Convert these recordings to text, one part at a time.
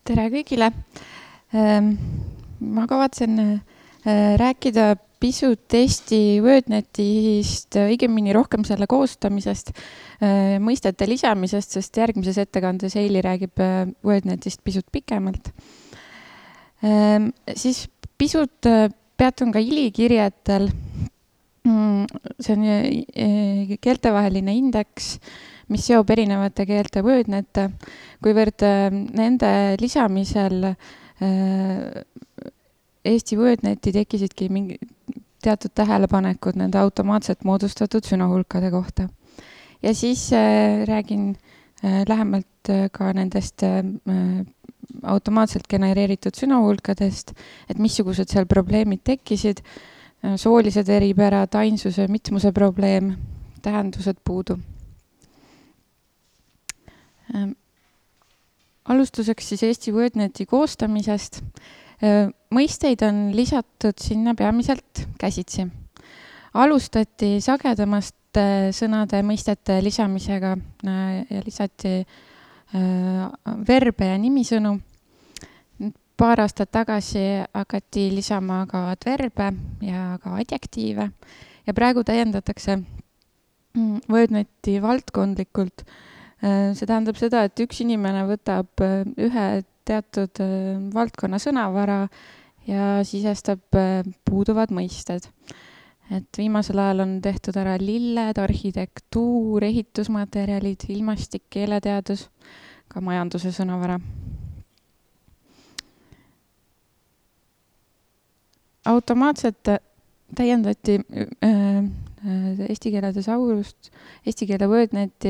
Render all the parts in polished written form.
Tere kõigile! Ma kavatsen rääkida pisut Eesti WordNetist, õigemini rohkem selle koostamisest, mõistete lisamisest, sest järgmises ettekandes Eili räägib WordNetist pisut pikemalt. Siis pisut peatun ka ilikirjetel. See on keeltevaheline indeks, mis seob erinevate keelte WordNette, kuivõrd nende lisamisel Eesti WordNeti tekkisidki mingi teatud tähelepanekud nende automaatselt moodustatud sõnahulkade kohta. Ja siis räägin lähemalt ka nendest automaatselt genereeritud sõnahulkadest, et missugused seal probleemid tekkisid, soolised eripärad, ainsuse, mitmuse probleem, tähendused puudu. Alustuseks siis Eesti WordNeti koostamisest. Mõisteid on lisatud sinna peamiselt käsitsi. Alustati sagedamast sõnade mõistete lisamisega ja lisati verbe ja nimisõnu. Paar aastat tagasi hakati lisama ka adverbe ja ka adjektiive ja praegu täiendatakse WordNeti valdkondlikult. See tähendab seda, et üks inimene võtab ühe teatud valdkonna sõnavara ja sisestab puuduvad mõisted. Et viimasel ajal on tehtud ära lilled, arhitektuur, ehitusmaterjalid, ilmastik, keeleteadus, ka majanduse sõnavara. Automaatselt täiendati eesti keele tesaurust, eesti keele WordNeti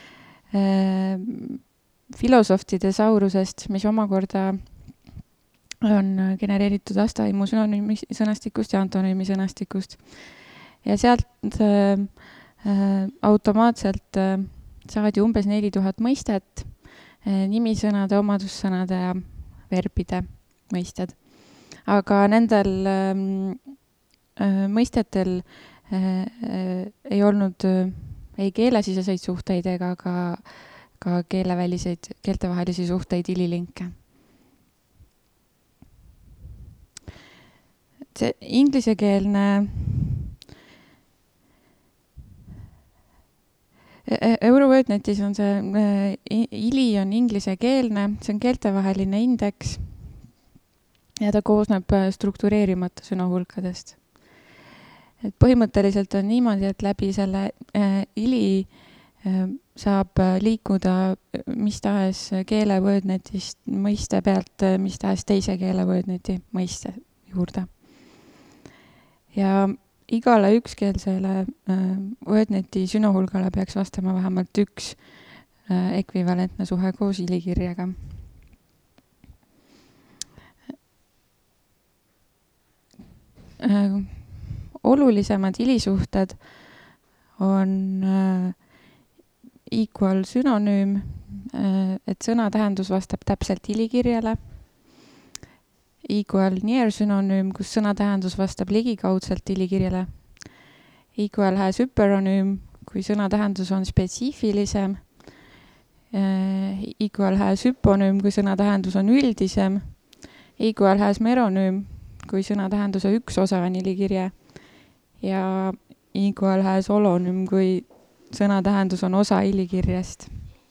filosofti tesaurusest, mis omakorda on genereeritud aastavaimu sünonüümi sõnastikust ja antonüümi sõnastikust. Ja sealt automaatselt saadi umbes 4000 mõistet, nimisõnade, omadussõnade ja verbide mõisted. Aga nendel mõistetel ei olnud ei keelesiseseid suhteid ega ka keeleväliseid, keeltevahelisi suhteid ililinke. See inglisekeelne EuroWordNetis on see ili on inglisekeelne, see on keeltevaheline indeks ja ta koosneb struktureerimata sõnahulkadest. Et põhimõtteliselt on niimoodi, et läbi selle ili saab liikuda mis tahes keele WordNetist mõiste pealt mis tahes teise keele WordNeti mõiste juurde. Ja igale ükskeelsele WordNeti sõnahulgale peaks vastama vähemalt üks ekvivalentne suhe koos ilikirjaga. Olulisemad ilisuhted on equal sünonüüm, et sõna tähendus vastab täpselt ilikirjale. Equal near sünonüüm, kus sõna tähendus vastab ligikaudselt ilikirjale. Equal has hyperonüüm, kui sõna tähendus on spetsiifilisem. Equal has hyponüüm, kui sõna tähendus on üldisem. Equal has meronüüm, kui sõna tähenduse üks osa on ilikirje ja equal has holonüüm, kui sõna tähendus on osa ilikirjast.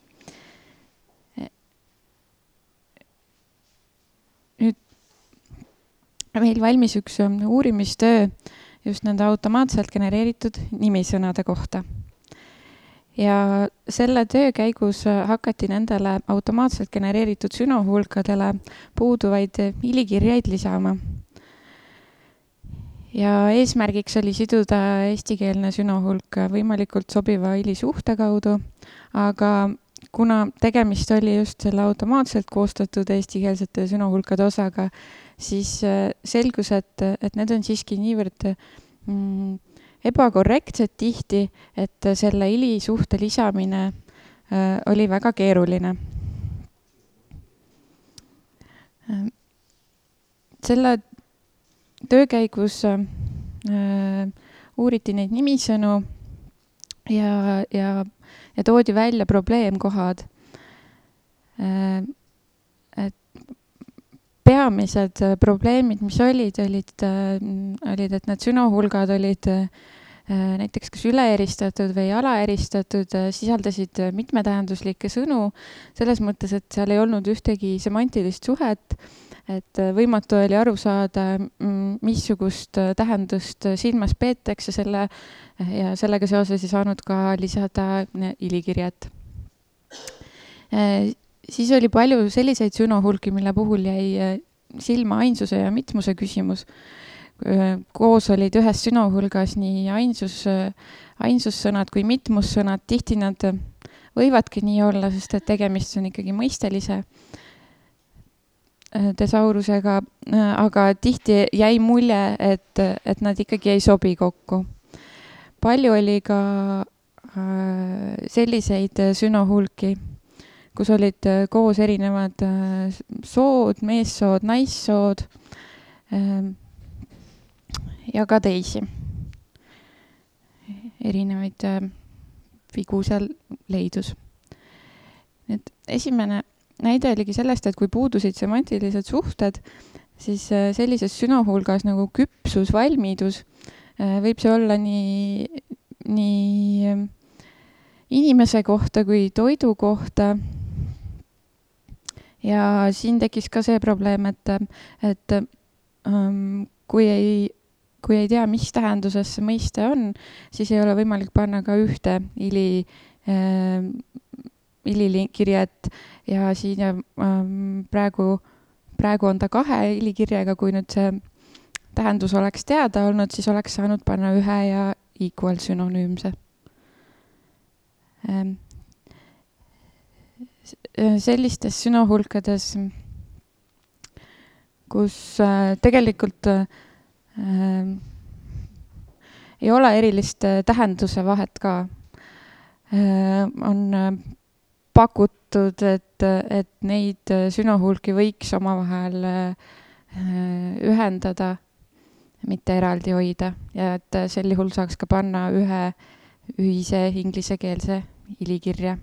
Nüüd meil valmis üks uurimistöö just nende automaatselt genereeritud nimisõnade kohta. Ja selle töö käigus hakati nendele automaatselt genereeritud sõnahulkadele puuduvaid ilikirjaid lisama. Ja eesmärgiks oli siduda eestikeelne sõnahulk võimalikult sobiva ilisuhte kaudu, aga kuna tegemist oli just selle automaatselt koostatud eestikeelsete sõnahulkade osaga, siis selgus, et need on siiski niivõrd ebakorrektsed tihti, et selle ilisuhte lisamine oli väga keeruline. Selle töö käigus uuriti neid nimisõnu ja toodi välja probleemkohad. peamised probleemid, mis olid, et need sünohulgad olid näiteks kas üleeristatud või alaeristatud, sisaldasid mitmetähenduslikke sõnu, selles mõttes, et seal ei olnud ühtegi semantilist suhet, et võimatu oli aru saada, missugust tähendust silmas peetakse ja sellega seoses ei saanud ka lisada ilikirjat. Siis oli palju selliseid sünohulki, mille puhul jäi silma ainsuse ja mitmuse küsimus. Koos olid ühes sünohulgas nii ainsussõnad kui mitmussõnad. Tihti nad võivadki nii olla, sest et tegemist on ikkagi mõistelise tesaurusega, aga tihti jäi mulje, et nad ikkagi ei sobi kokku. Palju oli ka selliseid sünohulki, kus olid koos erinevad sood, meessood, naissood ja ka teisi. Erinevaid vigu seal leidus. Nüüd esimene näide oligi sellest, et kui puudusid semantilised suhted, siis sellises sünohulgas nagu küpsus, valmidus võib see olla nii inimese kohta kui toidu kohta. Ja siin tekkis ka see probleem, et kui ei tea, mis tähenduses see mõiste on, siis ei ole võimalik panna ka ühte ilikirjet ja siin praegu on ta 2 ilikirjaga, kui nüüd see tähendus oleks teada olnud, siis oleks saanud panna ühe ja equal sünonüümse. Sellistes sünohulkades, kus tegelikult ei ole erilist tähenduse vahet ka, on pakutud, et neid sünohulki võiks omavahel ühendada, mitte eraldi hoida ja et sel juhul saaks ka panna ühe ühise inglisekeelse ilikirja.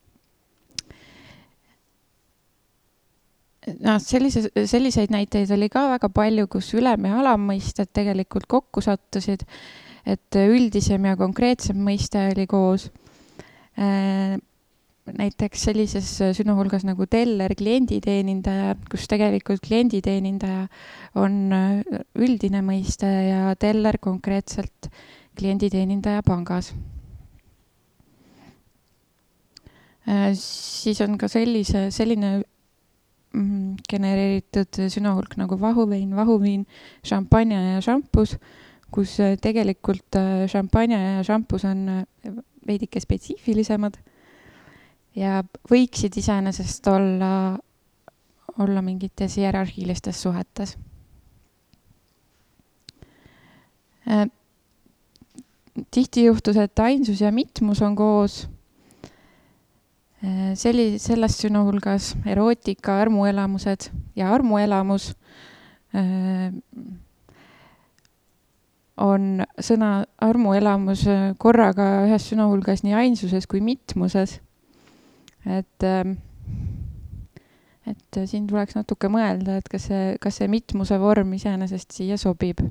Selliseid näiteid oli ka väga palju, kus ülem- ja alammõisted tegelikult kokku sattusid, et üldisem ja konkreetsem mõiste oli koos. Näiteks sellises sünohulgas nagu teller, klienditeenindaja, kus tegelikult klienditeenindaja on üldine mõiste ja teller konkreetselt klienditeenindaja pangas. Siis on ka selline genereeritud sünohulk nagu vahuviin, šampanja ja šampus, kus tegelikult šampanja ja šampus on veidike spetsiifilisemad ja võiksid iseenesest olla mingites hierarhilistes suhetes. Tihti juhtus, et ainsus ja mitmus on koos. Selles sünohulgas erootika, armuelamused ja armuelamus on sõna armuelamus korraga ühes sünohulgas nii ainsuses kui mitmuses. Et siin tuleks natuke mõelda, et kas see mitmuse vorm iseenesest siia sobib.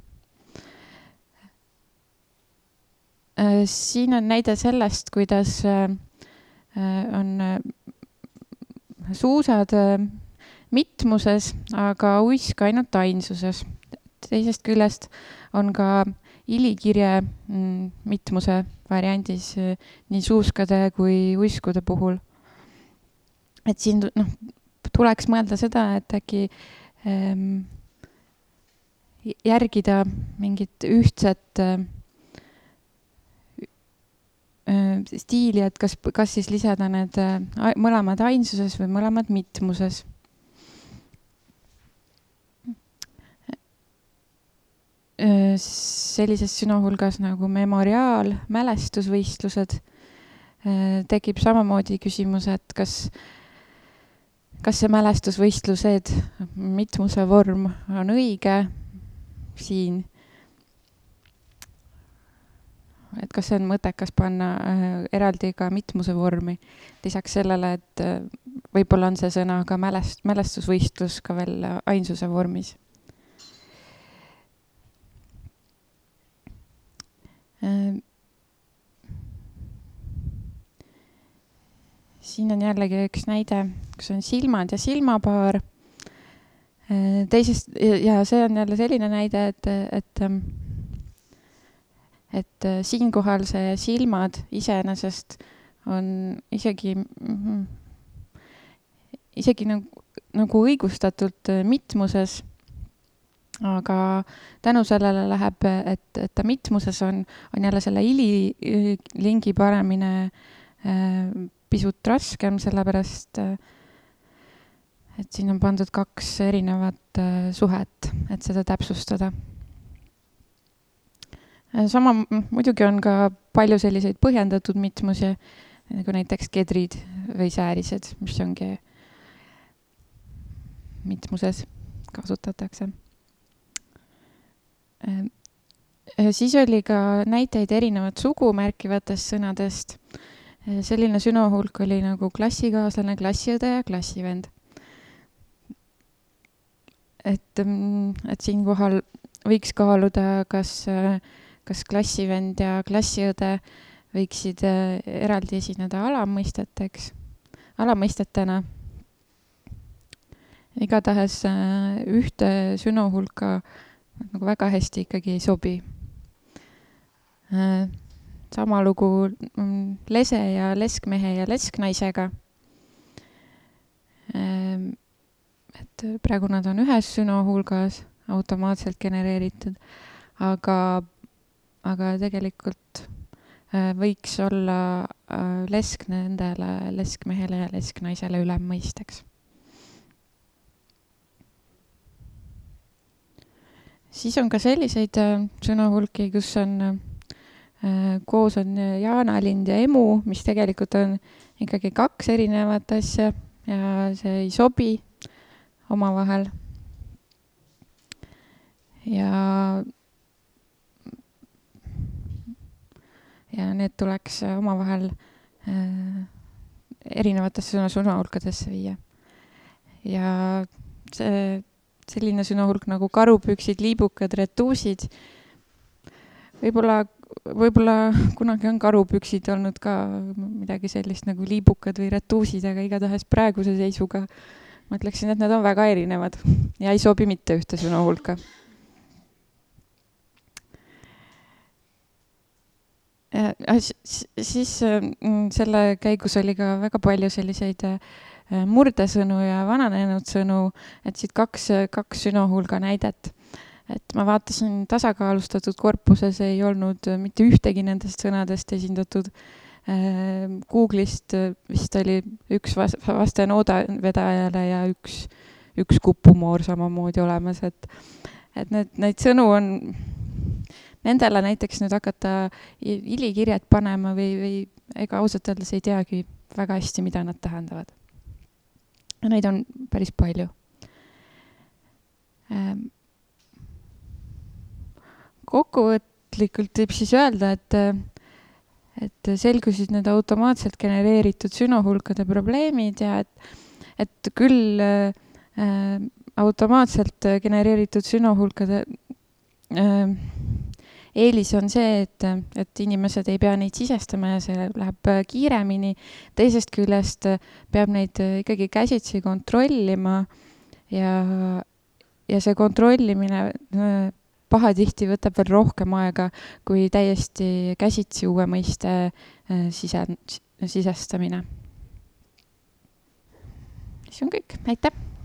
Siin on näide sellest, kuidas on suusad mitmuses, aga uisk ainult ainsuses. Teisest küljest on ka ilikirje mitmuse variandis nii suuskade kui uiskude puhul. Et siin tuleks mõelda seda, et äkki järgida mingit ühtset stiili, et kas siis lisada need mõlemad ainsuses või mõlemad mitmuses. Sellises sünohulgas nagu memoriaal, mälestusvõistlused tekib samamoodi küsimus, et kas see mälestusvõistlused, mitmuse vorm on õige siin et kas see on mõttekas panna eraldi ka mitmuse vormi. Lisaks sellele, et võib-olla on see sõna ka mälestusvõistlus ka veel ainsuse vormis. Siin on jällegi üks näide, kus on silmad ja silmapaar. Teisest, ja see on jälle selline näide, et siinkohal see silmad iseenesest on isegi nagu õigustatult mitmuses, aga tänu sellele läheb, et ta mitmuses on jälle selle ililingi panemine pisut raskem, sellepärast et siin on pandud 2 erinevat suhet, et seda täpsustada. Sama muidugi on ka palju selliseid põhjendatud mitmusi, nagu näiteks kedrid või säärised, mis ongi mitmuses kasutatakse. Siis oli ka näiteid erinevat sugu märkivatest sõnadest. Selline sünohulk oli nagu klassikaaslane, klassiõde ja klassivend. Et siinkohal võiks kaaluda, kas klassivend ja klassiõde võiksid eraldi esineda alamõistetena. Igatahes ühte sünohulka nagu väga hästi ikkagi ei sobi. Sama lugu lese ja leskmehe ja lesknaisega. Et praegu nad on ühes sünohulgas automaatselt genereeritud, aga tegelikult võiks olla lesk nendele leskmehele ja lesknaisele ülemmõisteks. Siis on ka selliseid sünohulki, kus on koos on jaanalind ja emu, mis tegelikult on ikkagi 2 erinevat asja ja see ei sobi omavahel. Ja need tuleks omavahel erinevatesse sünohulkadesse viia. Ja selline sünohulk nagu karupüksid, liibukad, retuusid. Võib-olla kunagi on karupüksid olnud ka midagi sellist nagu liibukad või retuusid, aga igatahes praeguse seisuga ma ütleksin, et need on väga erinevad ja ei sobi mitte ühte sünohulka. Siis selle käigus oli ka väga palju selliseid murdesõnu ja vananenud sõnu, et siit 2 sünohulga näidet. Et ma vaatasin tasakaalustatud korpuses ei olnud mitte ühtegi nendest sõnadest esindatud. Google'ist vist oli 1 vaste noodavedajale ja üks kupumoor samamoodi olemas. Et neid sõnu on, nendele näiteks nüüd hakata ilikirjad panema või ega ausalt öeldes ei teagi väga hästi, mida nad tähendavad. Neid on päris palju. Kokkuvõtlikult võib siis öelda, et selgusid need automaatselt genereeritud sünohulkade probleemid ja et küll automaatselt genereeritud sünohulkade eelis on see, et inimesed ei pea neid sisestama ja see läheb kiiremini. Teisest küljest peab neid ikkagi käsitsi kontrollima ja see kontrollimine pahatihti võtab veel rohkem aega kui täiesti käsitsi uue mõiste sisestamine. See on kõik. Aitäh!